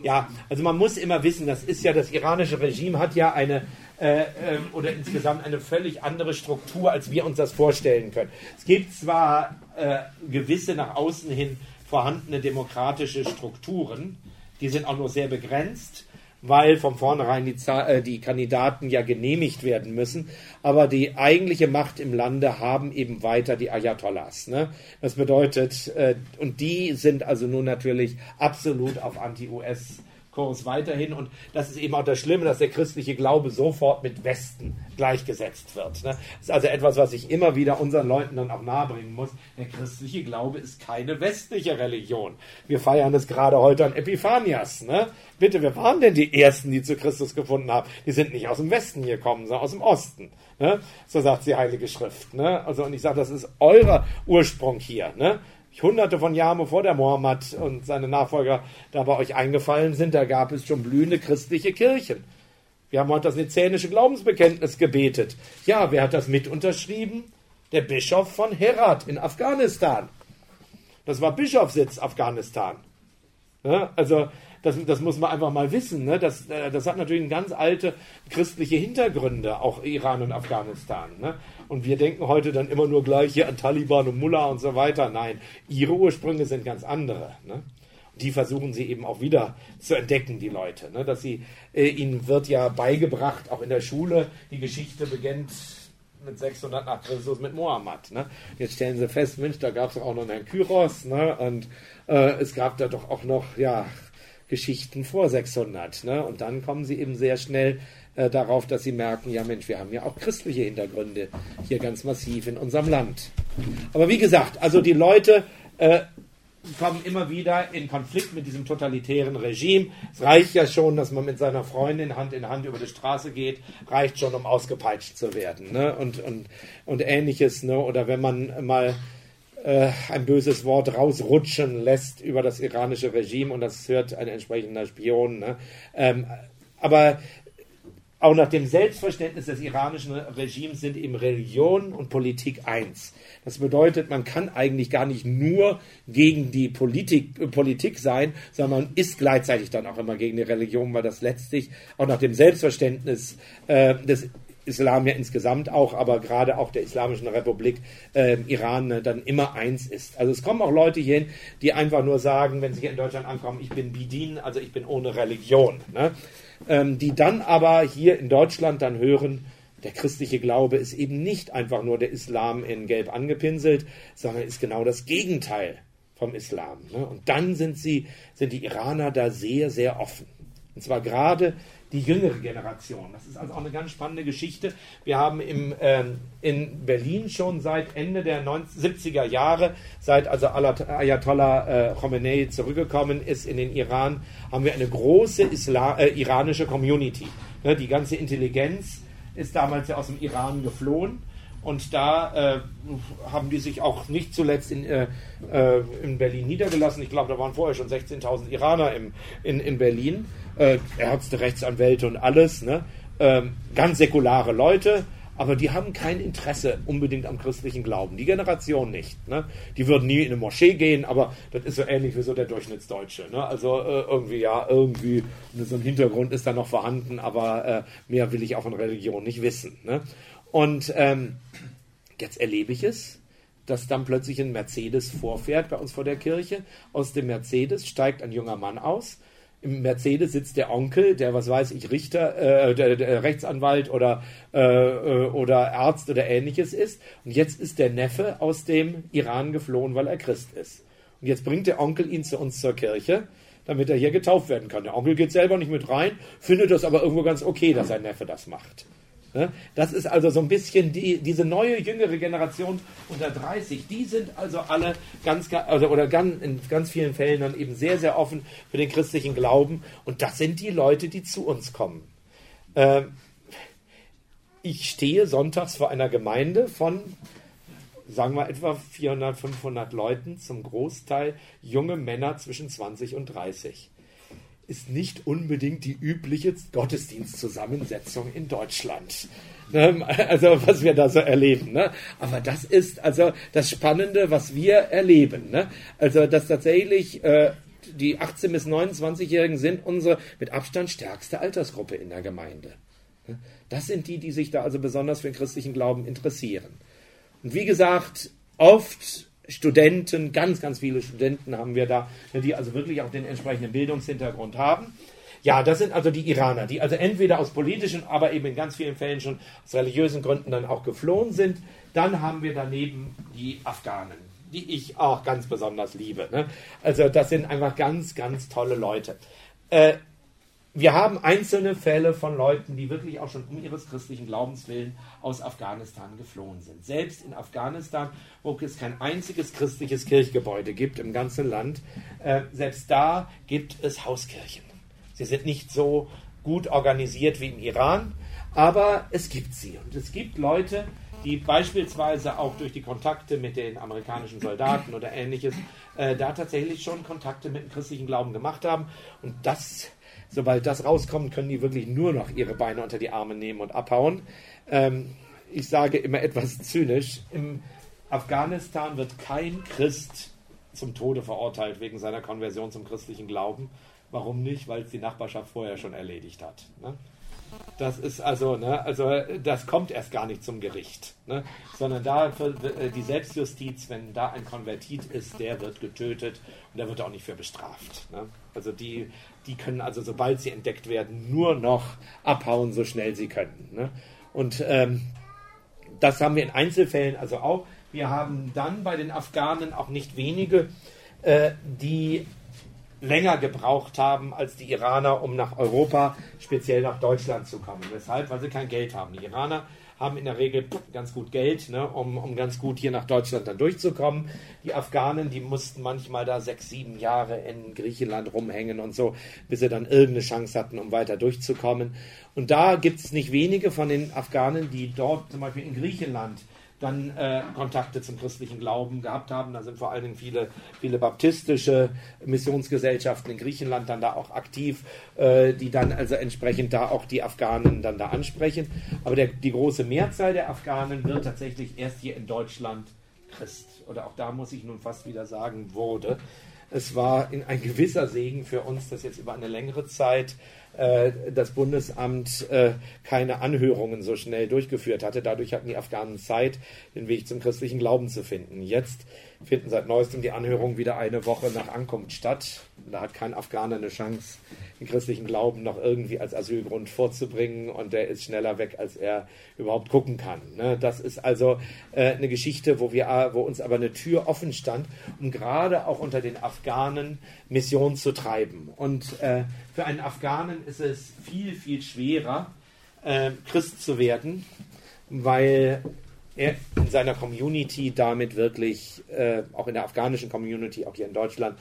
Ja, also man muss immer wissen, das iranische Regime hat ja oder insgesamt eine völlig andere Struktur, als wir uns das vorstellen können. Es gibt zwar gewisse nach außen hin vorhandene demokratische Strukturen, die sind auch nur sehr begrenzt, weil von vornherein die Kandidaten ja genehmigt werden müssen. Aber die eigentliche Macht im Lande haben eben weiter die Ayatollahs. Ne? Das bedeutet, und die sind also nun natürlich absolut auf Anti-US-Kurs weiterhin. Und das ist eben auch das Schlimme, dass der christliche Glaube sofort mit Westen gleichgesetzt wird. Ne? Das ist also etwas, was ich immer wieder unseren Leuten dann auch nahebringen muss. Der christliche Glaube ist keine westliche Religion. Wir feiern es gerade heute an Epiphanias. Ne? Bitte, wer waren denn die Ersten, die zu Christus gefunden haben? Die sind nicht aus dem Westen gekommen, sondern aus dem Osten. Ne? So sagt die Heilige Schrift. Ne? Also, und ich sage, das ist euer Ursprung hier. Ne? Hunderte von Jahren bevor der Mohammed und seine Nachfolger da bei euch eingefallen sind, da gab es schon blühende christliche Kirchen. Wir haben heute das nizänische Glaubensbekenntnis gebetet. Ja, wer hat das mit unterschrieben? Der Bischof von Herat in Afghanistan. Das war Bischofssitz Afghanistan. Ja, also das muss man einfach mal wissen. Ne? Das hat natürlich ganz alte christliche Hintergründe, auch Iran und Afghanistan. Ne? Und wir denken heute dann immer nur gleich hier an Taliban und Mullah und so weiter. Nein, ihre Ursprünge sind ganz andere. Ne? Die versuchen sie eben auch wieder zu entdecken, die Leute. Ne? Dass ihnen wird ja beigebracht, auch in der Schule, die Geschichte beginnt mit 600 nach Christus mit Mohammed. Ne? Jetzt stellen sie fest, Mensch, da gab es auch noch einen Kyros, ne? Und es gab da doch auch noch Geschichten vor 600. Ne? Und dann kommen sie eben sehr schnell darauf, dass sie merken, ja Mensch, wir haben ja auch christliche Hintergründe hier ganz massiv in unserem Land. Aber wie gesagt, also die Leute kommen immer wieder in Konflikt mit diesem totalitären Regime. Es reicht ja schon, dass man mit seiner Freundin Hand in Hand über die Straße geht, reicht schon, um ausgepeitscht zu werden. Ne? Und Ähnliches. Ne? Oder wenn man mal ein böses Wort rausrutschen lässt über das iranische Regime und das hört ein entsprechender Spion. Ne? Aber auch nach dem Selbstverständnis des iranischen Regimes sind eben Religion und Politik eins. Das bedeutet, man kann eigentlich gar nicht nur gegen die Politik sein, sondern man ist gleichzeitig dann auch immer gegen die Religion, weil das letztlich auch nach dem Selbstverständnis des Islam ja insgesamt auch, aber gerade auch der Islamischen Republik Iran dann immer eins ist. Also es kommen auch Leute hierhin, die einfach nur sagen, wenn sie hier in Deutschland ankommen, ich bin Bidin, also ich bin ohne Religion. Ne? Die dann aber hier in Deutschland dann hören, der christliche Glaube ist eben nicht einfach nur der Islam in Gelb angepinselt, sondern ist genau das Gegenteil vom Islam. Ne? Und dann sind die Iraner da sehr, sehr offen. Und zwar gerade die jüngere Generation. Das ist also auch eine ganz spannende Geschichte. Wir haben in Berlin schon seit Ende der 70er Jahre, seit also Ayatollah Khomeini zurückgekommen ist in den Iran, haben wir eine große iranische Community. Ne, die ganze Intelligenz ist damals ja aus dem Iran geflohen. Und da haben die sich auch nicht zuletzt in Berlin niedergelassen. Ich glaube, da waren vorher schon 16.000 Iraner in Berlin. Ärzte, Rechtsanwälte und alles. Ne? Ganz säkulare Leute. Aber die haben kein Interesse unbedingt am christlichen Glauben. Die Generation nicht. Ne? Die würden nie in eine Moschee gehen, aber das ist so ähnlich wie so der Durchschnittsdeutsche. Ne? Also irgendwie so ein Hintergrund ist da noch vorhanden, aber mehr will ich auch von Religion nicht wissen. Ne? Und jetzt erlebe ich es, dass dann plötzlich ein Mercedes vorfährt bei uns vor der Kirche. Aus dem Mercedes steigt ein junger Mann aus. Im Mercedes sitzt der Onkel, der, was weiß ich, Richter, der Rechtsanwalt oder Arzt oder Ähnliches ist. Und jetzt ist der Neffe aus dem Iran geflohen, weil er Christ ist. Und jetzt bringt der Onkel ihn zu uns zur Kirche, damit er hier getauft werden kann. Der Onkel geht selber nicht mit rein, findet das aber irgendwo ganz okay, dass sein Neffe das macht. Das ist also so ein bisschen diese neue, jüngere Generation unter 30, die sind also alle in ganz vielen Fällen dann eben sehr, sehr offen für den christlichen Glauben. Und das sind die Leute, die zu uns kommen. Ich stehe sonntags vor einer Gemeinde von, sagen wir, etwa 400, 500 Leuten, zum Großteil junge Männer zwischen 20 und 30. Ist nicht unbedingt die übliche Gottesdienstzusammensetzung in Deutschland. Also was wir da so erleben. Ne? Aber das ist also das Spannende, was wir erleben. Ne? Also dass tatsächlich die 18- bis 29-Jährigen sind unsere mit Abstand stärkste Altersgruppe in der Gemeinde. Das sind die sich da also besonders für den christlichen Glauben interessieren. Und wie gesagt, oft Studenten, ganz, ganz viele Studenten haben wir da, die also wirklich auch den entsprechenden Bildungshintergrund haben. Ja, das sind also die Iraner, die also entweder aus politischen, aber eben in ganz vielen Fällen schon aus religiösen Gründen dann auch geflohen sind. Dann haben wir daneben die Afghanen, die ich auch ganz besonders liebe. Ne? Also das sind einfach ganz, ganz tolle Leute. Wir haben einzelne Fälle von Leuten, die wirklich auch schon um ihres christlichen Glaubens willen aus Afghanistan geflohen sind. Selbst in Afghanistan, wo es kein einziges christliches Kirchgebäude gibt im ganzen Land, selbst da gibt es Hauskirchen. Sie sind nicht so gut organisiert wie im Iran, aber es gibt sie. Und es gibt Leute, die beispielsweise auch durch die Kontakte mit den amerikanischen Soldaten oder Ähnliches da tatsächlich schon Kontakte mit dem christlichen Glauben gemacht haben. Und das, sobald das rauskommt, können die wirklich nur noch ihre Beine unter die Arme nehmen und abhauen. Ich sage immer etwas zynisch, im Afghanistan wird kein Christ zum Tode verurteilt wegen seiner Konversion zum christlichen Glauben. Warum nicht? Weil es die Nachbarschaft vorher schon erledigt hat. Ne? Das ist also das kommt erst gar nicht zum Gericht, ne? Sondern da die Selbstjustiz, wenn da ein Konvertit ist, der wird getötet und der wird auch nicht für bestraft. Ne? Also die können also, sobald sie entdeckt werden, nur noch abhauen, so schnell sie können. Ne? Und das haben wir in Einzelfällen also auch. Wir haben dann bei den Afghanen auch nicht wenige, die länger gebraucht haben als die Iraner, um nach Europa, speziell nach Deutschland zu kommen. Weshalb? Weil sie kein Geld haben. Die Iraner haben in der Regel ganz gut Geld, ne, um ganz gut hier nach Deutschland dann durchzukommen. Die Afghanen, die mussten manchmal da 6, 7 Jahre in Griechenland rumhängen und so, bis sie dann irgendeine Chance hatten, um weiter durchzukommen. Und da gibt es nicht wenige von den Afghanen, die dort zum Beispiel in Griechenland dann Kontakte zum christlichen Glauben gehabt haben. Da sind vor allen Dingen viele baptistische Missionsgesellschaften in Griechenland dann da auch aktiv, die dann also entsprechend da auch die Afghanen dann da ansprechen. Aber die große Mehrzahl der Afghanen wird tatsächlich erst hier in Deutschland Christ. Oder auch da muss ich nun fast wieder sagen, wurde. Es war ein gewisser Segen für uns, dass jetzt über eine längere Zeit das Bundesamt keine Anhörungen so schnell durchgeführt hatte. Dadurch hatten die Afghanen Zeit, den Weg zum christlichen Glauben zu finden. Jetzt finden seit neuestem die Anhörungen wieder eine Woche nach Ankunft statt. Da hat kein Afghaner eine Chance, den christlichen Glauben noch irgendwie als Asylgrund vorzubringen, und der ist schneller weg, als er überhaupt gucken kann. Ne? Das ist also eine Geschichte, wo uns aber eine Tür offen stand, um gerade auch unter den Afghanen Mission zu treiben. Und für einen Afghanen ist es viel, viel schwerer, Christ zu werden, weil er in seiner Community damit wirklich, auch in der afghanischen Community, auch hier in Deutschland,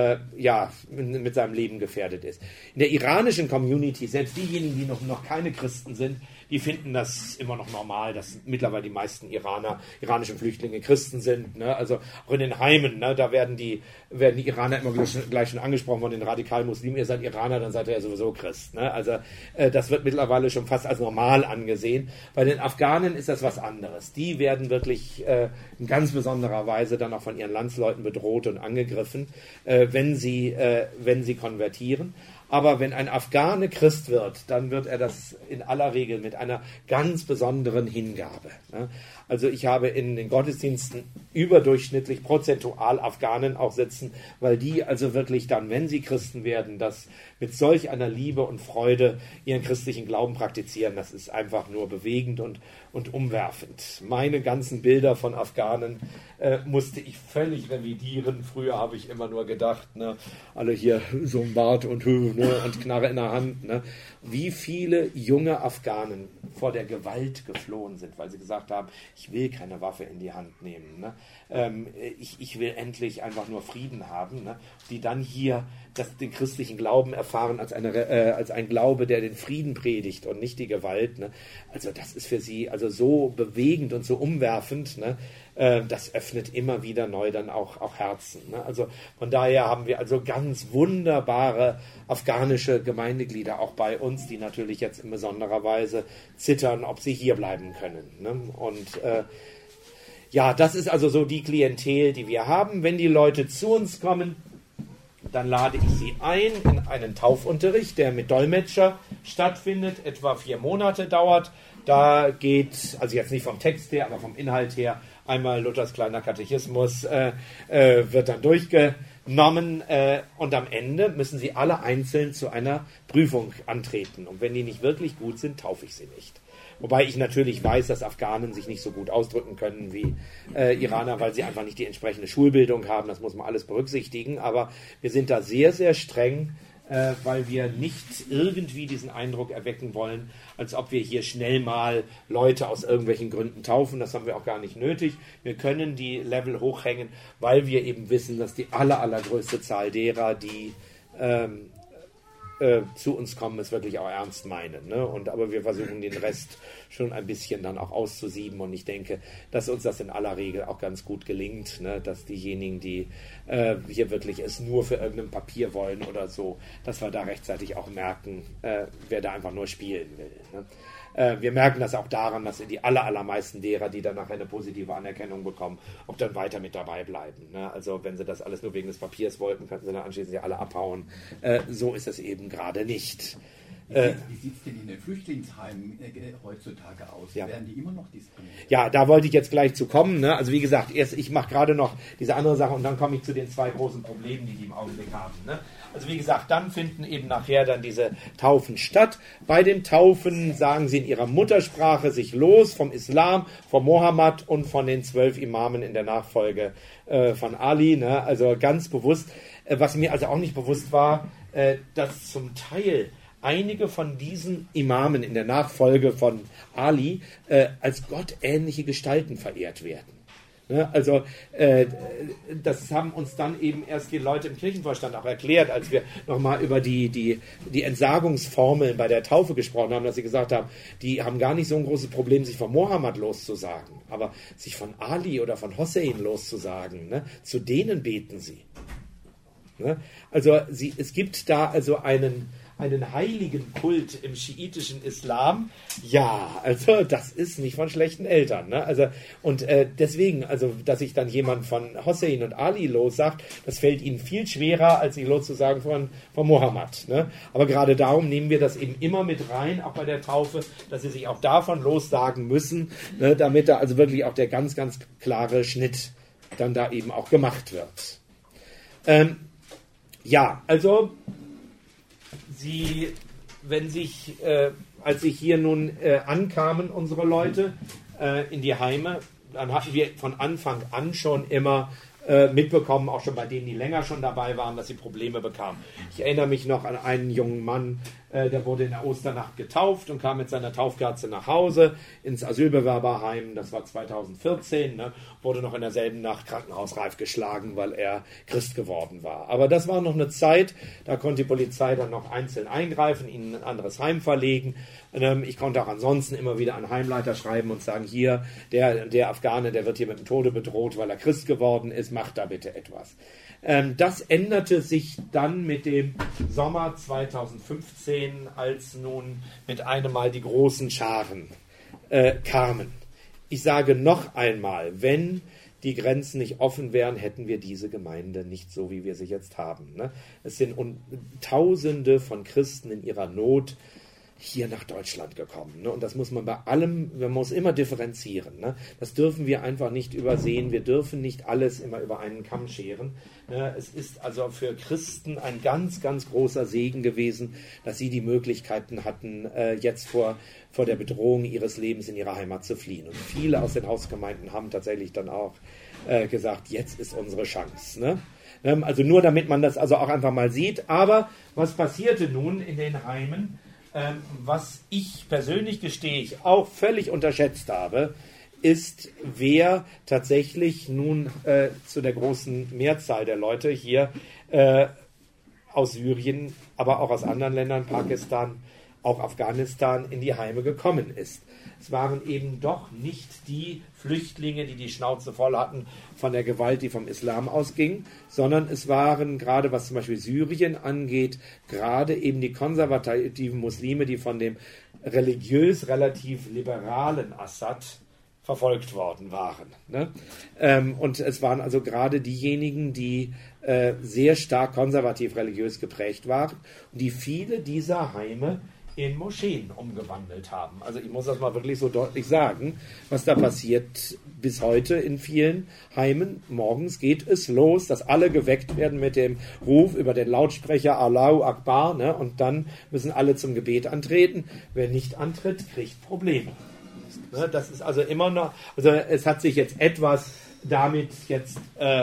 mit seinem Leben gefährdet ist. In der iranischen Community, selbst diejenigen, die noch keine Christen sind, die finden das immer noch normal, dass mittlerweile die meisten iranischen Flüchtlinge Christen sind. Ne? Also auch in den Heimen, ne? Da werden die Iraner immer gleich schon angesprochen von den radikalen Muslimen. Ihr seid Iraner, dann seid ihr ja sowieso Christ. Ne? Also das wird mittlerweile schon fast als normal angesehen. Bei den Afghanen ist das was anderes. Die werden wirklich in ganz besonderer Weise dann auch von ihren Landsleuten bedroht und angegriffen, wenn sie konvertieren. Aber wenn ein Afghane Christ wird, dann wird er das in aller Regel mit einer ganz besonderen Hingabe. Also ich habe in den Gottesdiensten überdurchschnittlich prozentual Afghanen auch sitzen, weil die also wirklich dann, wenn sie Christen werden, das mit solch einer Liebe und Freude ihren christlichen Glauben praktizieren. Das ist einfach nur bewegend und umwerfend. Meine ganzen Bilder von Afghanen musste ich völlig revidieren. Früher habe ich immer nur gedacht, ne, alle hier so ein Bart und Knarre in der Hand. Ne. Wie viele junge Afghanen vor der Gewalt geflohen sind, weil sie gesagt haben, ich will keine Waffe in die Hand nehmen. Ne. Ich will endlich einfach nur Frieden haben. Ne. Die dann hier den christlichen Glauben erfahren als ein Glaube, der den Frieden predigt und nicht die Gewalt. Ne. Also das ist für sie also so bewegend und so umwerfend. Ne. Das öffnet immer wieder neu dann auch Herzen. Ne? Also von daher haben wir also ganz wunderbare afghanische Gemeindeglieder auch bei uns, die natürlich jetzt in besonderer Weise zittern, ob sie hier bleiben können. Ne? Und das ist also so die Klientel, die wir haben. Wenn die Leute zu uns kommen, dann lade ich Sie ein in einen Taufunterricht, der mit Dolmetscher stattfindet, etwa 4 Monate dauert. Da geht, also jetzt nicht vom Text her, aber vom Inhalt her, einmal Luthers kleiner Katechismus wird dann durchgenommen und am Ende müssen Sie alle einzeln zu einer Prüfung antreten. Und wenn die nicht wirklich gut sind, taufe ich sie nicht. Wobei ich natürlich weiß, dass Afghanen sich nicht so gut ausdrücken können wie Iraner, weil sie einfach nicht die entsprechende Schulbildung haben. Das muss man alles berücksichtigen. Aber wir sind da sehr, sehr streng, weil wir nicht irgendwie diesen Eindruck erwecken wollen, als ob wir hier schnell mal Leute aus irgendwelchen Gründen taufen. Das haben wir auch gar nicht nötig. Wir können die Level hochhängen, weil wir eben wissen, dass die allergrößte Zahl derer, die zu uns kommen, es wirklich auch ernst meinen. Ne? Aber wir versuchen den Rest schon ein bisschen dann auch auszusieben und ich denke, dass uns das in aller Regel auch ganz gut gelingt, ne? Dass diejenigen, die hier wirklich es nur für irgendein Papier wollen oder so, dass wir da rechtzeitig auch merken, wer da einfach nur spielen will. Ne? Wir merken das auch daran, dass die allermeisten derer, die dann nachher eine positive Anerkennung bekommen, auch dann weiter mit dabei bleiben. Ne? Also wenn sie das alles nur wegen des Papiers wollten, könnten sie dann anschließend ja alle abhauen. So ist es eben gerade nicht. Wie sieht es denn in den Flüchtlingsheimen heutzutage aus? Ja. Werden die immer noch diskriminiert? Ja, da wollte ich jetzt gleich zu kommen. Ne? Also wie gesagt, ich mache gerade noch diese andere Sache und dann komme ich zu den 2 großen Problemen, die im Augenblick haben. Ne? Also wie gesagt, dann finden eben nachher dann diese Taufen statt. Bei den Taufen sagen sie in ihrer Muttersprache sich los vom Islam, vom Mohammed und von den 12 Imamen in der Nachfolge von Ali. Ne? Also ganz bewusst, was mir also auch nicht bewusst war, dass zum Teil einige von diesen Imamen in der Nachfolge von Ali als gottähnliche Gestalten verehrt werden. Ne? Also das haben uns dann eben erst die Leute im Kirchenvorstand auch erklärt, als wir nochmal über die Entsagungsformeln bei der Taufe gesprochen haben, dass sie gesagt haben, die haben gar nicht so ein großes Problem, sich von Mohammed loszusagen, aber sich von Ali oder von Hossein loszusagen, ne? Zu denen beten sie. Ne? Also es gibt da also einen heiligen Kult im schiitischen Islam, ja, also das ist nicht von schlechten Eltern. Ne? Also, und deswegen, also dass sich dann jemand von Hossein und Ali lossagt, das fällt ihnen viel schwerer, als sich loszusagen von Mohammed. Ne? Aber gerade darum nehmen wir das eben immer mit rein, auch bei der Taufe, dass sie sich auch davon lossagen müssen, ne? Damit da also wirklich auch der ganz, ganz klare Schnitt dann da eben auch gemacht wird. Ja, also als sich hier nun ankamen, unsere Leute in die Heime, dann hatten wir von Anfang an schon immer mitbekommen, auch schon bei denen, die länger schon dabei waren, dass sie Probleme bekamen. Ich erinnere mich noch an einen jungen Mann, der wurde in der Osternacht getauft und kam mit seiner Taufkerze nach Hause ins Asylbewerberheim, das war 2014, ne, wurde noch in derselben Nacht krankenhausreif geschlagen, weil er Christ geworden war. Aber das war noch eine Zeit, da konnte die Polizei dann noch einzeln eingreifen, ihn in ein anderes Heim verlegen. Ich konnte auch ansonsten immer wieder an Heimleiter schreiben und sagen, hier, der Afghane, der wird hier mit dem Tode bedroht, weil er Christ geworden ist, macht da bitte etwas. Das änderte sich dann mit dem Sommer 2015, als nun mit einem Mal die großen Scharen kamen. Ich sage noch einmal, wenn die Grenzen nicht offen wären, hätten wir diese Gemeinde nicht so, wie wir sie jetzt haben. Ne? Es sind Tausende von Christen in ihrer Not hier nach Deutschland gekommen. Ne? Und das muss man bei allem, man muss immer differenzieren. Ne? Das dürfen wir einfach nicht übersehen. Wir dürfen nicht alles immer über einen Kamm scheren. Ne? Es ist also für Christen ein ganz, ganz großer Segen gewesen, dass sie die Möglichkeiten hatten, jetzt vor der Bedrohung ihres Lebens in ihre Heimat zu fliehen. Und viele aus den Hausgemeinden haben tatsächlich dann auch gesagt, jetzt ist unsere Chance. Ne? Also nur damit man das also auch einfach mal sieht. Aber was passierte nun in den Heimen? Was ich persönlich, gestehe ich, auch völlig unterschätzt habe, ist, wer tatsächlich nun zu der großen Mehrzahl der Leute hier aus Syrien, aber auch aus anderen Ländern, Pakistan, auch Afghanistan, in die Heime gekommen ist. Es waren eben doch nicht die Flüchtlinge, die die Schnauze voll hatten von der Gewalt, die vom Islam ausging, sondern es waren gerade, was zum Beispiel Syrien angeht, gerade eben die konservativen Muslime, die von dem religiös relativ liberalen Assad verfolgt worden waren. Ne? Und es waren also gerade diejenigen, die sehr stark konservativ religiös geprägt waren und die viele dieser Heime in Moscheen umgewandelt haben. Also ich muss das mal wirklich so deutlich sagen, was da passiert bis heute in vielen Heimen. Morgens geht es los, dass alle geweckt werden mit dem Ruf über den Lautsprecher Allahu Akbar, ne? Und dann müssen alle zum Gebet antreten. Wer nicht antritt, kriegt Probleme. Ne? Das ist also immer noch, also es hat sich jetzt etwas damit jetzt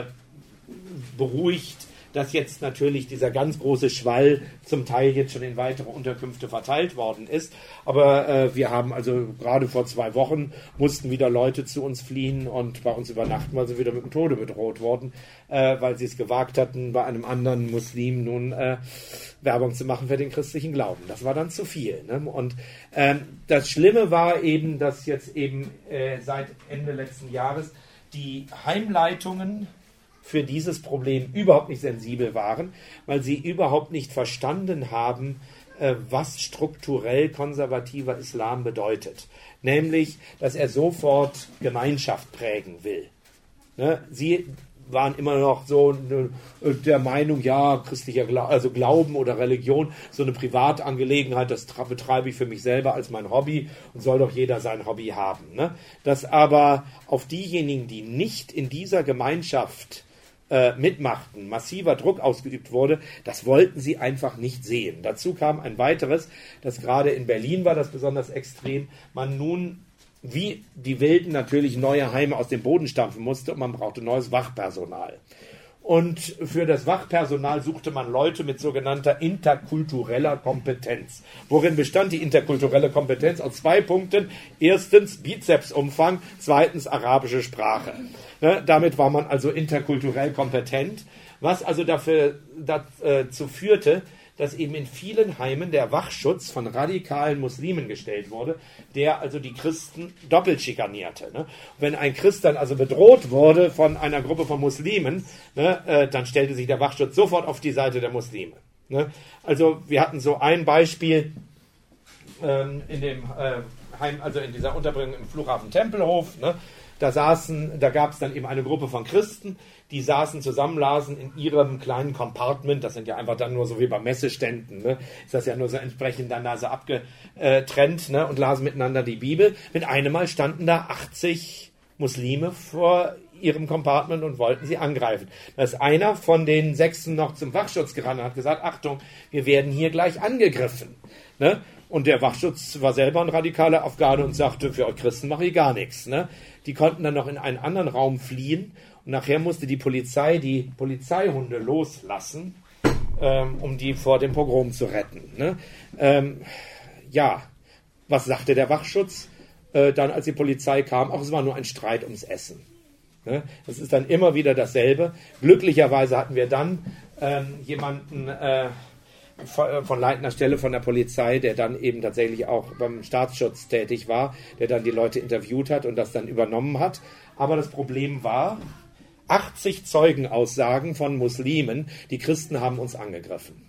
beruhigt, dass jetzt natürlich dieser ganz große Schwall zum Teil jetzt schon in weitere Unterkünfte verteilt worden ist. Aber wir haben also gerade vor 2 Wochen mussten wieder Leute zu uns fliehen und bei uns übernachten, weil sie wieder mit dem Tode bedroht wurden, weil sie es gewagt hatten, bei einem anderen Muslim nun Werbung zu machen für den christlichen Glauben. Das war dann zu viel. Ne? Und das Schlimme war eben, dass jetzt eben seit Ende letzten Jahres die Heimleitungen für dieses Problem überhaupt nicht sensibel waren, weil sie überhaupt nicht verstanden haben, was strukturell konservativer Islam bedeutet. Nämlich, dass er sofort Gemeinschaft prägen will. Ne? Sie waren immer noch so der Meinung, ja, christlicher Glauben oder Religion, so eine Privatangelegenheit, das betreibe ich für mich selber als mein Hobby und soll doch jeder sein Hobby haben. Ne? Dass aber auf diejenigen, die nicht in dieser Gemeinschaft mitmachten, massiver Druck ausgeübt wurde, das wollten sie einfach nicht sehen. Dazu kam ein weiteres, das gerade in Berlin war das besonders extrem, man nun wie die Wilden natürlich neue Heime aus dem Boden stampfen musste und man brauchte neues Wachpersonal. Und für das Wachpersonal suchte man Leute mit sogenannter interkultureller Kompetenz. Worin bestand die interkulturelle Kompetenz? Aus 2 Punkten. Erstens Bizepsumfang, zweitens arabische Sprache. Ne, damit war man also interkulturell kompetent, was also dazu führte, dass eben in vielen Heimen der Wachschutz von radikalen Muslimen gestellt wurde, der also die Christen doppelt schikanierte. Ne? Wenn ein Christ dann also bedroht wurde von einer Gruppe von Muslimen, ne, dann stellte sich der Wachschutz sofort auf die Seite der Muslime. Ne? Also wir hatten so ein Beispiel in dem Heim, also in dieser Unterbringung im Flughafen Tempelhof, ne? Da gab es dann eben eine Gruppe von Christen, die lasen in ihrem kleinen Compartment, das sind ja einfach dann nur so wie bei Messeständen, ne? Ist das ja nur so entsprechend dann also abgetrennt, ne? Und lasen miteinander die Bibel. Mit einem Mal standen da 80 Muslime vor ihrem Compartment und wollten sie angreifen. Da ist einer von den 6 noch zum Wachschutz gerannt und hat gesagt, Achtung, wir werden hier gleich angegriffen. Ne? Und der Wachschutz war selber ein radikaler Afghane und sagte, für euch Christen mache ich gar nichts. Ne? Die konnten dann noch in einen anderen Raum fliehen und nachher musste die Polizei die Polizeihunde loslassen, um die vor dem Pogrom zu retten. Ne? Ja, was sagte der Wachschutz? Dann, als die Polizei kam, auch es war nur ein Streit ums Essen. Ne? Das ist dann immer wieder dasselbe. Glücklicherweise hatten wir dann jemanden von leitender Stelle von der Polizei, der dann eben tatsächlich auch beim Staatsschutz tätig war, der dann die Leute interviewt hat und das dann übernommen hat. Aber das Problem war, 80 Zeugenaussagen von Muslimen, die Christen haben uns angegriffen.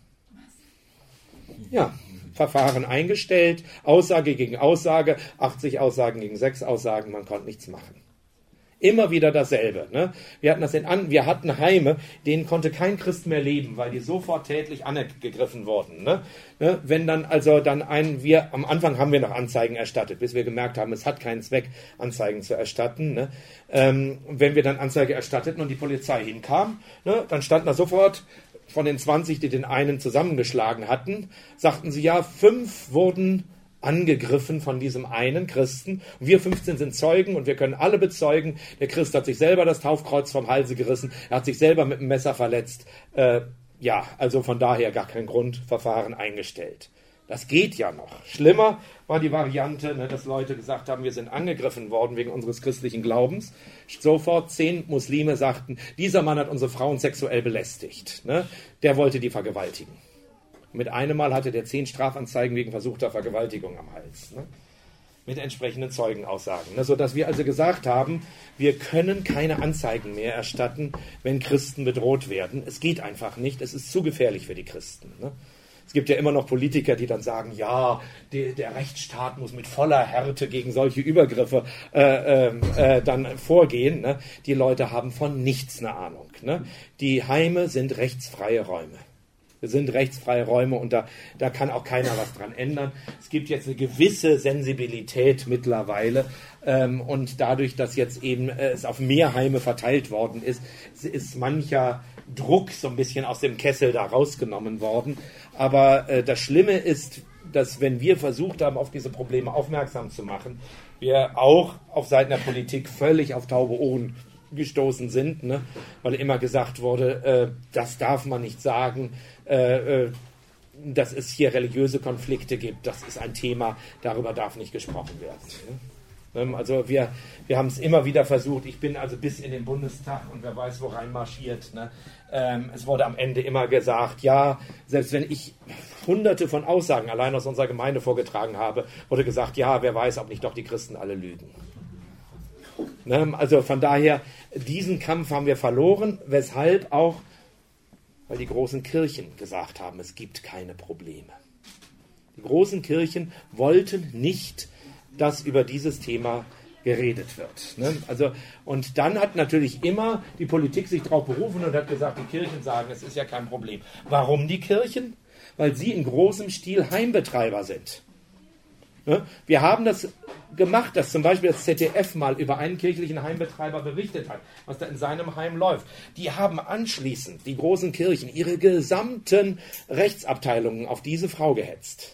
Ja, Verfahren eingestellt, Aussage gegen Aussage, 80 Aussagen gegen 6 Aussagen, man konnte nichts machen. Immer wieder dasselbe. Ne? Wir hatten Heime, denen konnte kein Christ mehr leben, weil die sofort tätlich angegriffen wurden. Ne? Wenn dann am Anfang haben wir noch Anzeigen erstattet, bis wir gemerkt haben, es hat keinen Zweck, Anzeigen zu erstatten. Ne? Wenn wir dann Anzeige erstatteten und die Polizei hinkam, ne, dann standen da sofort von den 20, die den einen zusammengeschlagen hatten, sagten sie, ja, 5 wurden angegriffen von diesem einen Christen. Und wir 15 sind Zeugen und wir können alle bezeugen, der Christ hat sich selber das Taufkreuz vom Halse gerissen, er hat sich selber mit dem Messer verletzt. Ja, also von daher gar kein Grund, Verfahren eingestellt. Das geht ja noch. Schlimmer war die Variante, ne, dass Leute gesagt haben, wir sind angegriffen worden wegen unseres christlichen Glaubens. Sofort 10 Muslime sagten, dieser Mann hat unsere Frauen sexuell belästigt. Ne? Der wollte die vergewaltigen. Mit einem Mal hatte der 10 Strafanzeigen wegen versuchter Vergewaltigung am Hals. Ne? Mit entsprechenden Zeugenaussagen. Ne? Sodass wir also gesagt haben, wir können keine Anzeigen mehr erstatten, wenn Christen bedroht werden. Es geht einfach nicht. Es ist zu gefährlich für die Christen. Ne? Es gibt ja immer noch Politiker, die dann sagen, ja, der Rechtsstaat muss mit voller Härte gegen solche Übergriffe dann vorgehen. Ne? Die Leute haben von nichts eine Ahnung. Ne? Die Heime sind rechtsfreie Räume. Sind rechtsfreie Räume und da kann auch keiner was dran ändern. Es gibt jetzt eine gewisse Sensibilität mittlerweile und dadurch, dass jetzt eben es auf mehr Heime verteilt worden ist mancher Druck so ein bisschen aus dem Kessel da rausgenommen worden. Aber das Schlimme ist, dass wenn wir versucht haben, auf diese Probleme aufmerksam zu machen, wir auch auf Seiten der Politik völlig auf taube Ohren gestoßen sind, ne? Weil immer gesagt wurde, das darf man nicht sagen, dass es hier religiöse Konflikte gibt, das ist ein Thema, darüber darf nicht gesprochen werden. Ne? Also wir haben es immer wieder versucht, ich bin also bis in den Bundestag und wer weiß, wo reinmarschiert. Ne? Es wurde am Ende immer gesagt, ja, selbst wenn ich hunderte von Aussagen allein aus unserer Gemeinde vorgetragen habe, wurde gesagt, ja, wer weiß, ob nicht doch die Christen alle lügen. Ne? Also von daher, diesen Kampf haben wir verloren, weshalb auch, weil die großen Kirchen gesagt haben, es gibt keine Probleme. Die großen Kirchen wollten nicht, dass über dieses Thema geredet wird. Ne? Also, und dann hat natürlich immer die Politik sich darauf berufen und hat gesagt, die Kirchen sagen, es ist ja kein Problem. Warum die Kirchen? Weil sie in großem Stil Heimbetreiber sind. Ne? Wir haben das gemacht, dass zum Beispiel das ZDF mal über einen kirchlichen Heimbetreiber berichtet hat, was da in seinem Heim läuft. Die haben anschließend, die großen Kirchen, ihre gesamten Rechtsabteilungen auf diese Frau gehetzt.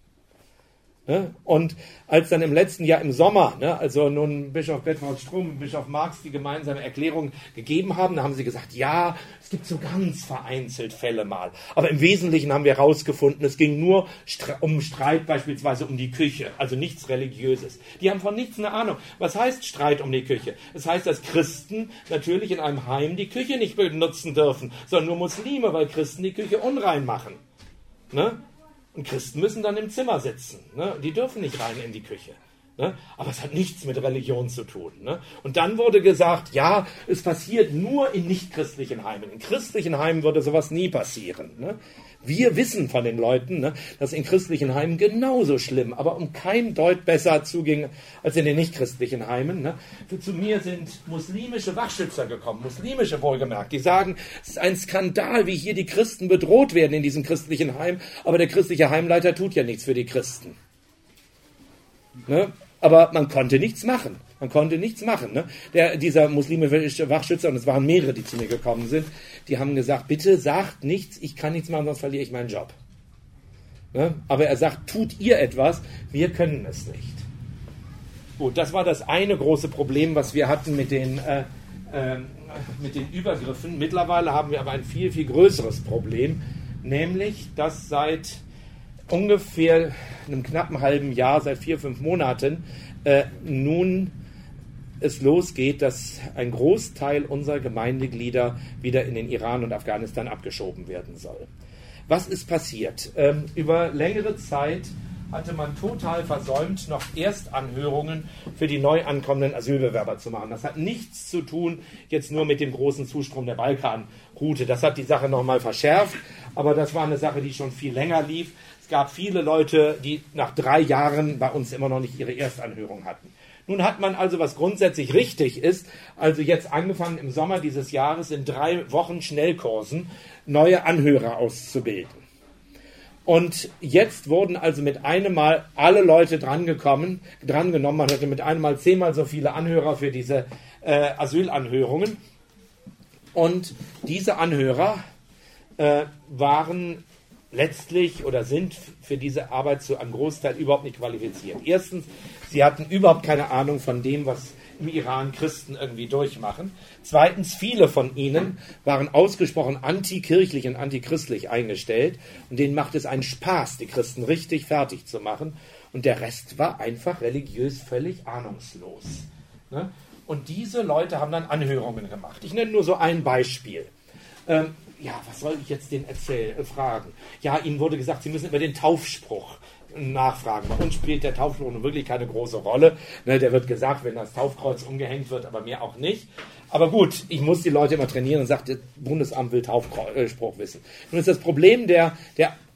Ne? Und als dann im letzten Jahr im Sommer, ne, also nun Bischof Berthold Strum, Bischof Marx die gemeinsame Erklärung gegeben haben, da haben sie gesagt, ja, es gibt so ganz vereinzelt Fälle mal. Aber im Wesentlichen haben wir herausgefunden, es ging nur um Streit beispielsweise um die Küche, also nichts Religiöses. Die haben von nichts eine Ahnung. Was heißt Streit um die Küche? Das heißt, dass Christen natürlich in einem Heim die Küche nicht benutzen dürfen, sondern nur Muslime, weil Christen die Küche unrein machen. Ne? Und Christen müssen dann im Zimmer sitzen. Ne? Die dürfen nicht rein in die Küche. Ne? Aber es hat nichts mit Religion zu tun. Ne? Und dann wurde gesagt, ja, es passiert nur in nichtchristlichen Heimen. In christlichen Heimen würde sowas nie passieren. Ne? Wir wissen von den Leuten, ne, dass in christlichen Heimen genauso schlimm, aber um kein Deut besser zuging als in den nichtchristlichen Heimen. Ne? Zu mir sind muslimische Wachschützer gekommen, muslimische wohlgemerkt, die sagen, es ist ein Skandal, wie hier die Christen bedroht werden in diesem christlichen Heim, aber der christliche Heimleiter tut ja nichts für die Christen. Ne? Aber man konnte nichts machen. Man konnte nichts machen. Ne? Dieser muslimische Wachschützer, und es waren mehrere, die zu mir gekommen sind, die haben gesagt, bitte sagt nichts, ich kann nichts machen, sonst verliere ich meinen Job. Ne? Aber er sagt, tut ihr etwas, wir können es nicht. Gut, das war das eine große Problem, was wir hatten mit den Übergriffen. Mittlerweile haben wir aber ein viel, viel größeres Problem, nämlich, dass seit ungefähr einem knappen halben Jahr, seit 4-5 Monaten, nun es losgeht, dass ein Großteil unserer Gemeindeglieder wieder in den Iran und Afghanistan abgeschoben werden soll. Was ist passiert? Über längere Zeit hatte man total versäumt, noch Erstanhörungen für die neu ankommenden Asylbewerber zu machen. Das hat nichts zu tun jetzt nur mit dem großen Zustrom der Balkanroute. Das hat die Sache nochmal verschärft, aber das war eine Sache, die schon viel länger lief. Es gab viele Leute, die nach 3 Jahren bei uns immer noch nicht ihre Erstanhörung hatten. Nun hat man also, was grundsätzlich richtig ist, also jetzt angefangen im Sommer dieses Jahres in 3 Wochen Schnellkursen neue Anhörer auszubilden. Und jetzt wurden also mit einem Mal alle Leute drangenommen. Man hatte mit einem Mal 10-mal so viele Anhörer für diese Asylanhörungen. Und diese Anhörer waren letztlich oder sind für diese Arbeit zu einem Großteil überhaupt nicht qualifiziert. Erstens, sie hatten überhaupt keine Ahnung von dem, was im Iran Christen irgendwie durchmachen. Zweitens, viele von ihnen waren ausgesprochen antikirchlich und antichristlich eingestellt und denen macht es einen Spaß, die Christen richtig fertig zu machen und der Rest war einfach religiös völlig ahnungslos. Ne? Und diese Leute haben dann Anhörungen gemacht. Ich nenne nur so ein Beispiel. Ja, was soll ich jetzt denen fragen? Ja, ihnen wurde gesagt, sie müssen über den Taufspruch nachfragen. Bei uns spielt der Taufspruch nun wirklich keine große Rolle. Ne, der wird gesagt, wenn das Taufkreuz umgehängt wird, aber mehr auch nicht. Aber gut, ich muss die Leute immer trainieren und sage, das Bundesamt will Taufspruch wissen. Nun ist das Problem der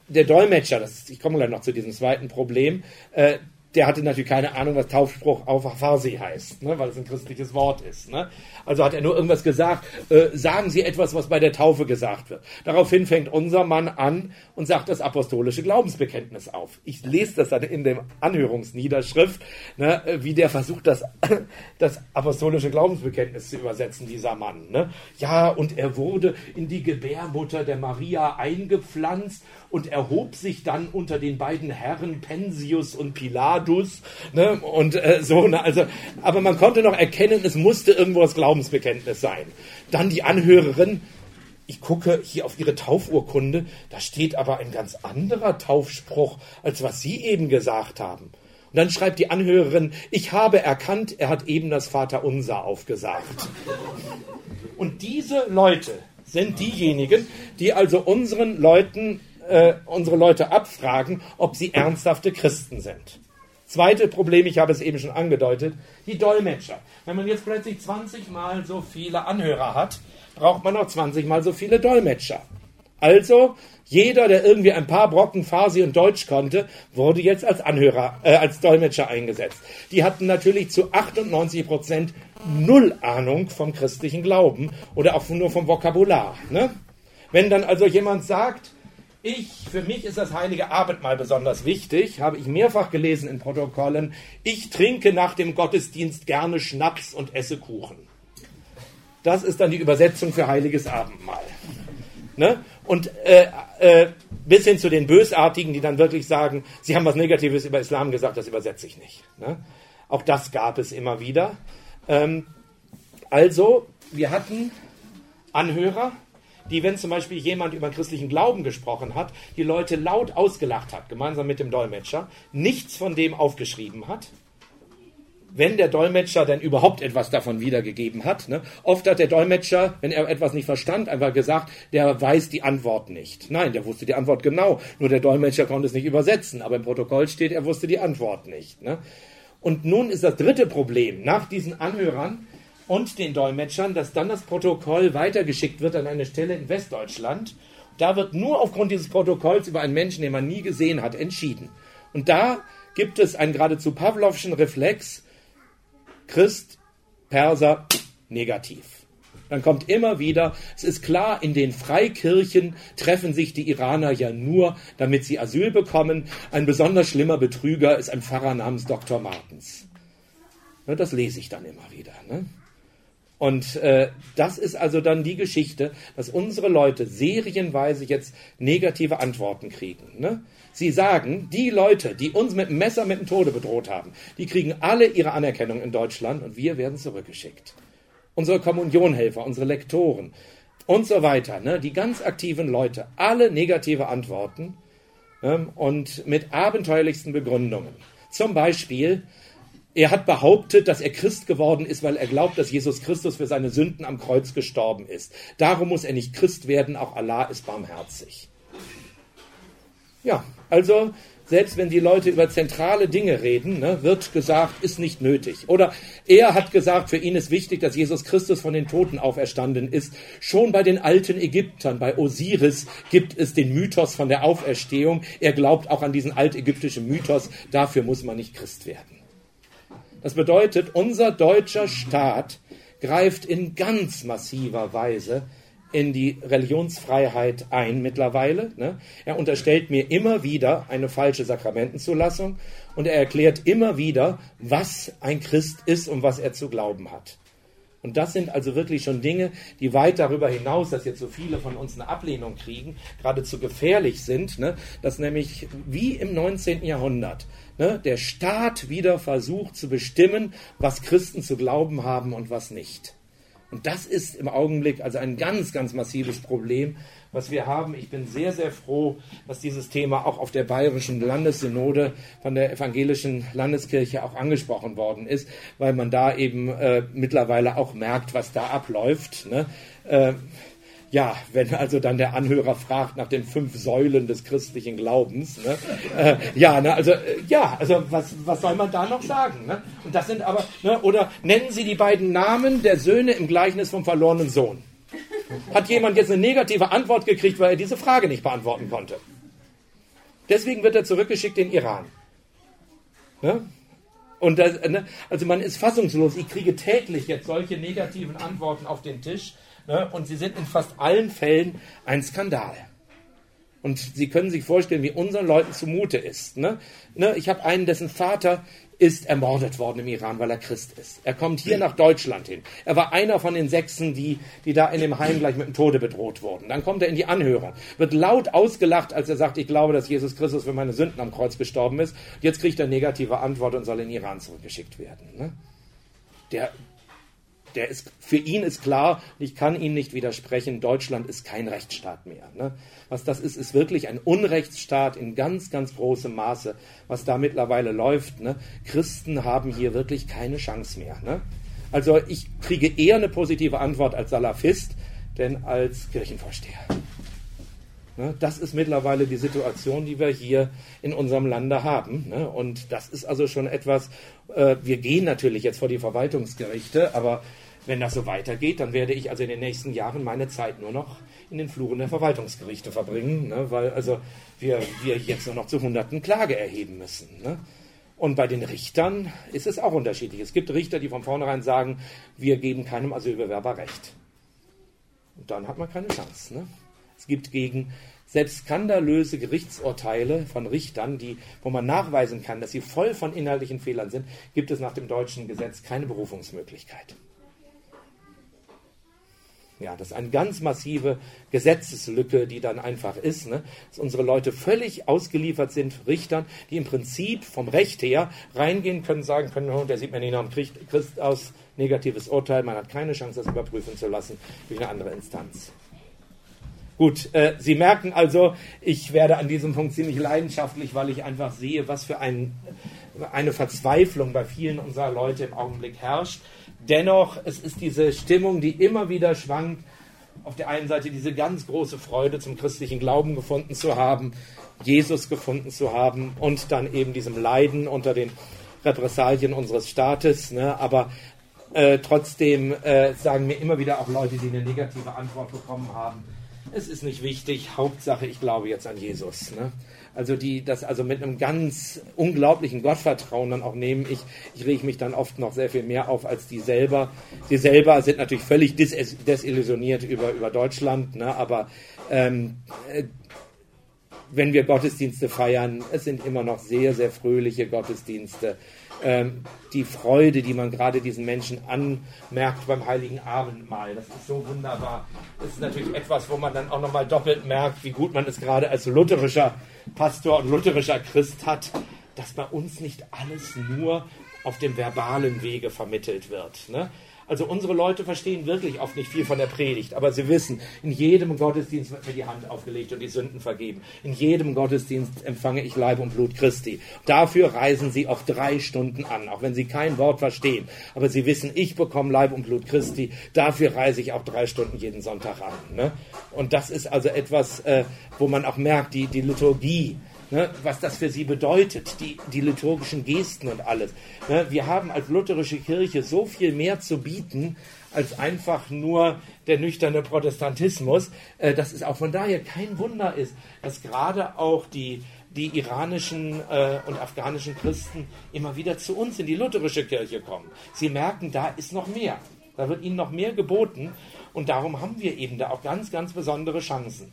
der Dolmetscher, ich komme gleich noch zu diesem zweiten Problem, der hatte natürlich keine Ahnung, was Taufspruch auf Farsi heißt, ne, weil es ein christliches Wort ist. Ne? Also hat er nur irgendwas gesagt, sagen Sie etwas, was bei der Taufe gesagt wird. Daraufhin fängt unser Mann an und sagt das apostolische Glaubensbekenntnis auf. Ich lese das dann in dem Anhörungsniederschrift, ne, wie der versucht, das apostolische Glaubensbekenntnis zu übersetzen, dieser Mann. Ne? Ja, und er wurde in die Gebärmutter der Maria eingepflanzt und erhob sich dann unter den beiden Herren Pensius und Pilatus, ne, und so, ne, also, aber man konnte noch erkennen, es musste irgendwo das Glaubensbekenntnis sein. Dann die Anhörerin, ich gucke hier auf ihre Taufurkunde, da steht aber ein ganz anderer Taufspruch, als was Sie eben gesagt haben. Und dann schreibt die Anhörerin, ich habe erkannt, er hat eben das Vaterunser aufgesagt. Und diese Leute sind diejenigen, die also unsere Leute abfragen, ob sie ernsthafte Christen sind. Zweite Problem, ich habe es eben schon angedeutet, die Dolmetscher. Wenn man jetzt plötzlich 20 Mal so viele Anhörer hat, braucht man auch 20 Mal so viele Dolmetscher. Also, jeder, der irgendwie ein paar Brocken Farsi und Deutsch konnte, wurde jetzt als Dolmetscher eingesetzt. Die hatten natürlich zu 98% null Ahnung vom christlichen Glauben oder auch nur vom Vokabular. Ne? Wenn dann also jemand sagt, für mich ist das heilige Abendmahl besonders wichtig, habe ich mehrfach gelesen in Protokollen, ich trinke nach dem Gottesdienst gerne Schnaps und esse Kuchen. Das ist dann die Übersetzung für heiliges Abendmahl. Ne? Und bis hin zu den Bösartigen, die dann wirklich sagen, sie haben was Negatives über Islam gesagt, das übersetze ich nicht. Ne? Auch das gab es immer wieder. Also, wir hatten Anhörer, die, wenn zum Beispiel jemand über christlichen Glauben gesprochen hat, die Leute laut ausgelacht hat, gemeinsam mit dem Dolmetscher, nichts von dem aufgeschrieben hat, wenn der Dolmetscher denn überhaupt etwas davon wiedergegeben hat. Ne? Oft hat der Dolmetscher, wenn er etwas nicht verstand, einfach gesagt, der weiß die Antwort nicht. Nein, der wusste die Antwort genau, nur der Dolmetscher konnte es nicht übersetzen, aber im Protokoll steht, er wusste die Antwort nicht. Ne? Und nun ist das dritte Problem, nach diesen Anhörern und den Dolmetschern, dass dann das Protokoll weitergeschickt wird an eine Stelle in Westdeutschland. Da wird nur aufgrund dieses Protokolls über einen Menschen, den man nie gesehen hat, entschieden. Und da gibt es einen geradezu Pawlowschen Reflex, Christ, Perser, negativ. Dann kommt immer wieder, es ist klar, in den Freikirchen treffen sich die Iraner ja nur, damit sie Asyl bekommen. Ein besonders schlimmer Betrüger ist ein Pfarrer namens Dr. Martens. Das lese ich dann immer wieder. Ne? Und das ist also dann die Geschichte, dass unsere Leute serienweise jetzt negative Antworten kriegen. Ne? Sie sagen, die Leute, die uns mit dem Messer mit dem Tode bedroht haben, die kriegen alle ihre Anerkennung in Deutschland und wir werden zurückgeschickt. Unsere Kommunionhelfer, unsere Lektoren und so weiter, ne? Die ganz aktiven Leute, alle negative Antworten und mit abenteuerlichsten Begründungen. Zum Beispiel, er hat behauptet, dass er Christ geworden ist, weil er glaubt, dass Jesus Christus für seine Sünden am Kreuz gestorben ist. Darum muss er nicht Christ werden, auch Allah ist barmherzig. Ja, also selbst wenn die Leute über zentrale Dinge reden, ne, wird gesagt, ist nicht nötig. Oder er hat gesagt, für ihn ist wichtig, dass Jesus Christus von den Toten auferstanden ist. Schon bei den alten Ägyptern, bei Osiris, gibt es den Mythos von der Auferstehung. Er glaubt auch an diesen altägyptischen Mythos. Dafür muss man nicht Christ werden. Das bedeutet, unser deutscher Staat greift in ganz massiver Weise in die Religionsfreiheit ein mittlerweile. Ne? Er unterstellt mir immer wieder eine falsche Sakramentenzulassung und er erklärt immer wieder, was ein Christ ist und was er zu glauben hat. Und das sind also wirklich schon Dinge, die weit darüber hinaus, dass jetzt so viele von uns eine Ablehnung kriegen, geradezu gefährlich sind, ne? Dass nämlich wie im 19. Jahrhundert ne, der Staat wieder versucht zu bestimmen, was Christen zu glauben haben und was nicht. Und das ist im Augenblick also ein ganz, ganz massives Problem, was wir haben. Ich bin sehr, sehr froh, dass dieses Thema auch auf der Bayerischen Landessynode von der Evangelischen Landeskirche auch angesprochen worden ist, weil man da eben mittlerweile auch merkt, was da abläuft. Ne? Ja, wenn also dann der Anhörer fragt nach den 5 Säulen des christlichen Glaubens, ne? Also was soll man da noch sagen? Ne? Und das sind aber, ne, oder nennen Sie die beiden Namen der Söhne im Gleichnis vom verlorenen Sohn. Hat jemand jetzt eine negative Antwort gekriegt, weil er diese Frage nicht beantworten konnte? Deswegen wird er zurückgeschickt in den Iran. Ne? Und das, ne? Also man ist fassungslos. Ich kriege täglich jetzt solche negativen Antworten auf den Tisch. Ne? Und sie sind in fast allen Fällen ein Skandal. Und Sie können sich vorstellen, wie unseren Leuten zumute ist. Ne? Ich habe einen, dessen Vater ist ermordet worden im Iran, weil er Christ ist. Er kommt hier nach Deutschland hin. Er war einer von den 6, die da in dem Heim gleich mit dem Tode bedroht wurden. Dann kommt er in die Anhörung, wird laut ausgelacht, als er sagt, ich glaube, dass Jesus Christus für meine Sünden am Kreuz gestorben ist. Jetzt kriegt er negative Antwort und soll in den Iran zurückgeschickt werden. Ne? Für ihn ist klar, ich kann ihm nicht widersprechen, Deutschland ist kein Rechtsstaat mehr. Ne? Was das ist wirklich ein Unrechtsstaat in ganz, ganz großem Maße, was da mittlerweile läuft. Ne? Christen haben hier wirklich keine Chance mehr. Ne? Also ich kriege eher eine positive Antwort als Salafist, denn als Kirchenvorsteher. Ne? Das ist mittlerweile die Situation, die wir hier in unserem Lande haben. Ne? Und das ist also schon etwas, wir gehen natürlich jetzt vor die Verwaltungsgerichte, aber wenn das so weitergeht, dann werde ich also in den nächsten Jahren meine Zeit nur noch in den Fluren der Verwaltungsgerichte verbringen, ne? Weil also wir jetzt nur noch zu Hunderten Klage erheben müssen. Ne? Und bei den Richtern ist es auch unterschiedlich. Es gibt Richter, die von vornherein sagen, wir geben keinem Asylbewerber Recht. Und dann hat man keine Chance. Ne? Es gibt gegen selbst skandalöse Gerichtsurteile von Richtern, wo man nachweisen kann, dass sie voll von inhaltlichen Fehlern sind, gibt es nach dem deutschen Gesetz keine Berufungsmöglichkeit. Ja, das ist eine ganz massive Gesetzeslücke, die dann einfach ist, ne? Dass unsere Leute völlig ausgeliefert sind, Richtern, die im Prinzip vom Recht her reingehen können, sagen können, oh, der sieht mir nicht nach dem Christ aus, negatives Urteil, man hat keine Chance, das überprüfen zu lassen durch eine andere Instanz. Gut, Sie merken also, ich werde an diesem Punkt ziemlich leidenschaftlich, weil ich einfach sehe, was für eine Verzweiflung bei vielen unserer Leute im Augenblick herrscht. Dennoch, es ist diese Stimmung, die immer wieder schwankt. Auf der einen Seite diese ganz große Freude, zum christlichen Glauben gefunden zu haben, Jesus gefunden zu haben und dann eben diesem Leiden unter den Repressalien unseres Staates. Ne? Aber trotzdem sagen mir immer wieder auch Leute, die eine negative Antwort bekommen haben, es ist nicht wichtig, Hauptsache ich glaube jetzt an Jesus. Ne? Also das mit einem ganz unglaublichen Gottvertrauen dann auch nehmen. Ich rege mich dann oft noch sehr viel mehr auf als die selber. Sie selber sind natürlich völlig desillusioniert über Deutschland, ne? Aber wenn wir Gottesdienste feiern, es sind immer noch sehr, sehr fröhliche Gottesdienste. Die Freude, die man gerade diesen Menschen anmerkt beim Heiligen Abendmahl, das ist so wunderbar. Das ist natürlich etwas, wo man dann auch nochmal doppelt merkt, wie gut man es gerade als lutherischer Pastor und lutherischer Christ hat, dass bei uns nicht alles nur auf dem verbalen Wege vermittelt wird. Ne? Also unsere Leute verstehen wirklich oft nicht viel von der Predigt, aber sie wissen, in jedem Gottesdienst wird mir die Hand aufgelegt und die Sünden vergeben. In jedem Gottesdienst empfange ich Leib und Blut Christi. Dafür reisen sie auf 3 Stunden an, auch wenn sie kein Wort verstehen. Aber sie wissen, ich bekomme Leib und Blut Christi, dafür reise ich auch 3 Stunden jeden Sonntag an. Ne? Und das ist also etwas, wo man auch merkt, die Liturgie, ne, was das für sie bedeutet, die liturgischen Gesten und alles. Ne, wir haben als lutherische Kirche so viel mehr zu bieten, als einfach nur der nüchterne Protestantismus, dass es auch von daher kein Wunder ist, dass gerade auch die iranischen und afghanischen Christen immer wieder zu uns in die lutherische Kirche kommen. Sie merken, da ist noch mehr. Da wird ihnen noch mehr geboten und darum haben wir eben da auch ganz, ganz besondere Chancen.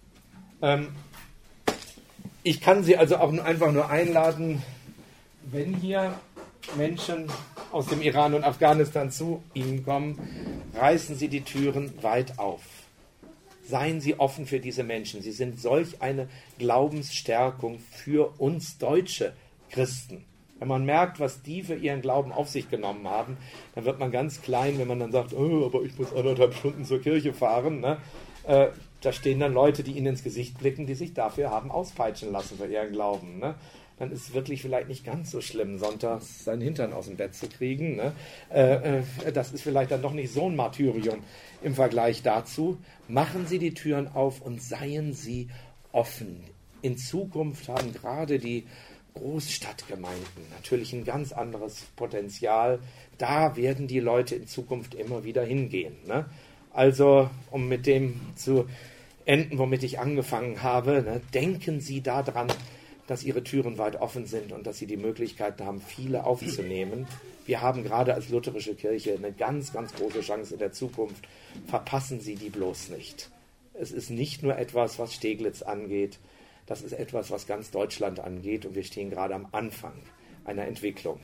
Ich kann Sie also auch einfach nur einladen, wenn hier Menschen aus dem Iran und Afghanistan zu Ihnen kommen, reißen Sie die Türen weit auf. Seien Sie offen für diese Menschen. Sie sind solch eine Glaubensstärkung für uns deutsche Christen. Wenn man merkt, was die für ihren Glauben auf sich genommen haben, dann wird man ganz klein, wenn man dann sagt, oh, aber ich muss 1,5 Stunden zur Kirche fahren. Ne? Da stehen dann Leute, die ihnen ins Gesicht blicken, die sich dafür haben auspeitschen lassen für ihren Glauben. Ne? Dann ist es wirklich vielleicht nicht ganz so schlimm, sonntags seinen Hintern aus dem Bett zu kriegen. Ne? Das ist vielleicht dann doch nicht so ein Martyrium im Vergleich dazu. Machen Sie die Türen auf und seien Sie offen. In Zukunft haben gerade die Großstadtgemeinden natürlich ein ganz anderes Potenzial. Da werden die Leute in Zukunft immer wieder hingehen. Ne? Also, um mit dem zu enden, womit ich angefangen habe, ne, denken Sie daran, dass ihre Türen weit offen sind und dass sie die Möglichkeit haben, viele aufzunehmen. Wir haben gerade als lutherische Kirche eine ganz, ganz große Chance in der Zukunft. Verpassen Sie die bloß nicht. Es ist nicht nur etwas, was Steglitz angeht, das ist etwas, was ganz Deutschland angeht und wir stehen gerade am Anfang einer Entwicklung.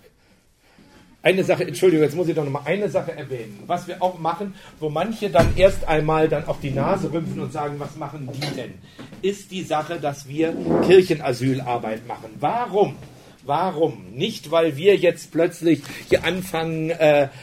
Eine Sache, Entschuldigung, jetzt muss ich doch noch mal eine Sache erwähnen. Was wir auch machen, wo manche dann erst einmal dann auf die Nase rümpfen und sagen, was machen die denn? Ist die Sache, dass wir Kirchenasylarbeit machen. Warum? Warum? Nicht, weil wir jetzt plötzlich hier anfangen,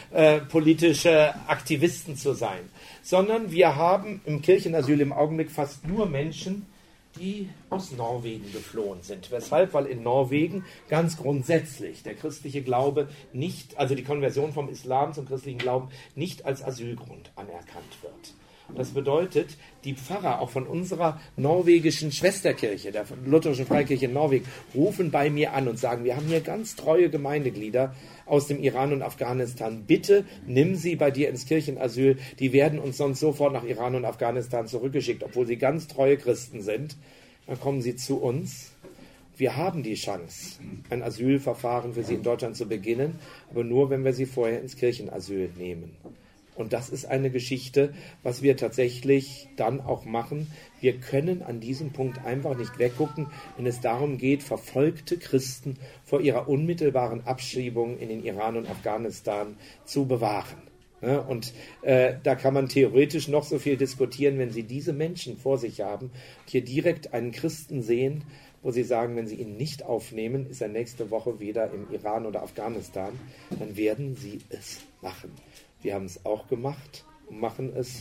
politische Aktivisten zu sein, sondern wir haben im Kirchenasyl im Augenblick fast nur Menschen, die aus Norwegen geflohen sind. Weshalb? Weil in Norwegen ganz grundsätzlich der christliche Glaube nicht, also die Konversion vom Islam zum christlichen Glauben nicht als Asylgrund anerkannt wird. Das bedeutet, die Pfarrer auch von unserer norwegischen Schwesterkirche, der lutherischen Freikirche in Norwegen, rufen bei mir an und sagen, wir haben hier ganz treue Gemeindeglieder aus dem Iran und Afghanistan. Bitte nimm sie bei dir ins Kirchenasyl. Die werden uns sonst sofort nach Iran und Afghanistan zurückgeschickt, obwohl sie ganz treue Christen sind. Dann kommen sie zu uns. Wir haben die Chance, ein Asylverfahren für sie in Deutschland zu beginnen, aber nur, wenn wir sie vorher ins Kirchenasyl nehmen. Und das ist eine Geschichte, was wir tatsächlich dann auch machen. Wir können an diesem Punkt einfach nicht weggucken, wenn es darum geht, verfolgte Christen vor ihrer unmittelbaren Abschiebung in den Iran und Afghanistan zu bewahren. Und da kann man theoretisch noch so viel diskutieren, wenn Sie diese Menschen vor sich haben und hier direkt einen Christen sehen, wo Sie sagen, wenn Sie ihn nicht aufnehmen, ist er nächste Woche wieder im Iran oder Afghanistan, dann werden Sie es machen. Wir haben es auch gemacht und machen es.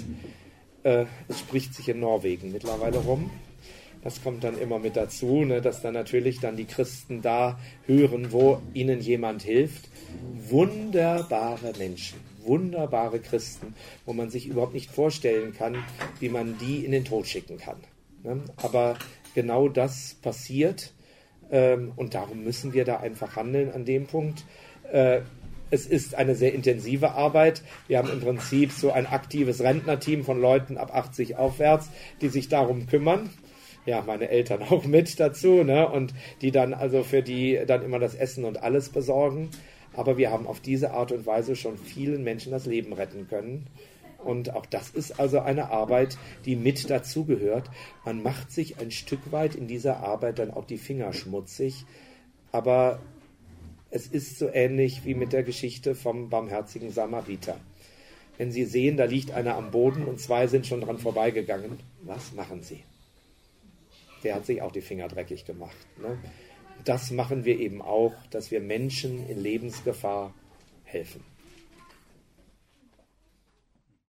Es spricht sich in Norwegen mittlerweile rum. Das kommt dann immer mit dazu, dass dann natürlich dann die Christen da hören, wo ihnen jemand hilft. Wunderbare Menschen, wunderbare Christen, wo man sich überhaupt nicht vorstellen kann, wie man die in den Tod schicken kann. Aber genau das passiert und darum müssen wir da einfach handeln an dem Punkt. Es ist eine sehr intensive Arbeit. Wir haben im Prinzip so ein aktives Rentnerteam von Leuten ab 80 aufwärts, die sich darum kümmern. Ja, meine Eltern auch mit dazu, und die dann also für die dann immer das Essen und alles besorgen. Aber wir haben auf diese Art und Weise schon vielen Menschen das Leben retten können. Und auch das ist also eine Arbeit, die mit dazugehört. Man macht sich ein Stück weit in dieser Arbeit dann auch die Finger schmutzig. Aber es ist so ähnlich wie mit der Geschichte vom barmherzigen Samariter. Wenn Sie sehen, da liegt einer am Boden und 2 sind schon dran vorbeigegangen, was machen Sie? Der hat sich auch die Finger dreckig gemacht. Das machen wir eben auch, dass wir Menschen in Lebensgefahr helfen.